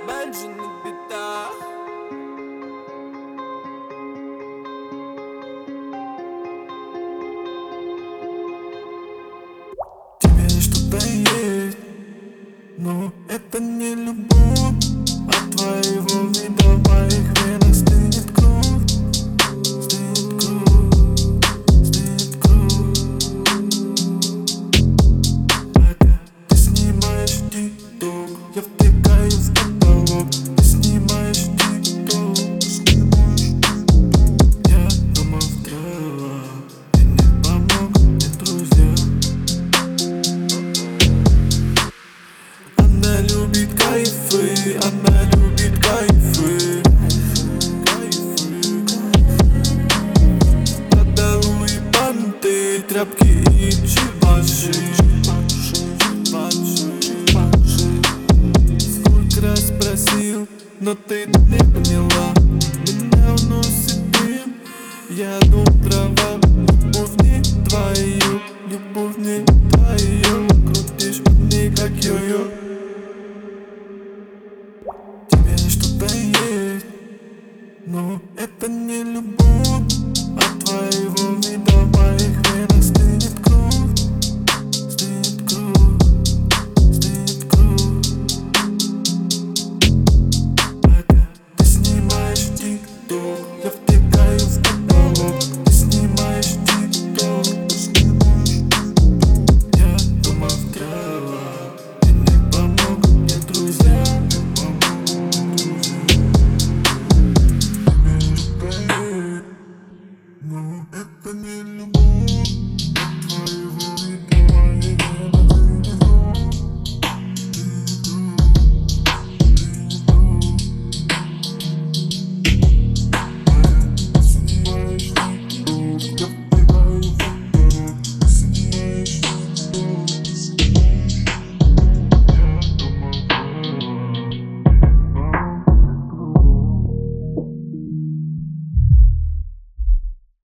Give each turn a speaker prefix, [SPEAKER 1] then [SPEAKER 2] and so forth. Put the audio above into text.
[SPEAKER 1] Бенджин бита.
[SPEAKER 2] Тебе что-то есть, но это не любовь. От твоего вида в моих венах стынет кровь. Стынет кровь, стынет кровь. Пока ты снимаешь тик-ток, я втыкаю в потолок. Ты снимаешь тик-ток, я дома в травах. Ты не помог мне, друзья. Она любит кайфы, она любит кайфы. Продалуй банты, тряпки и чебаши. Сколько раз просил, но ты не поняла. Меня уносит дым, я иду в трава.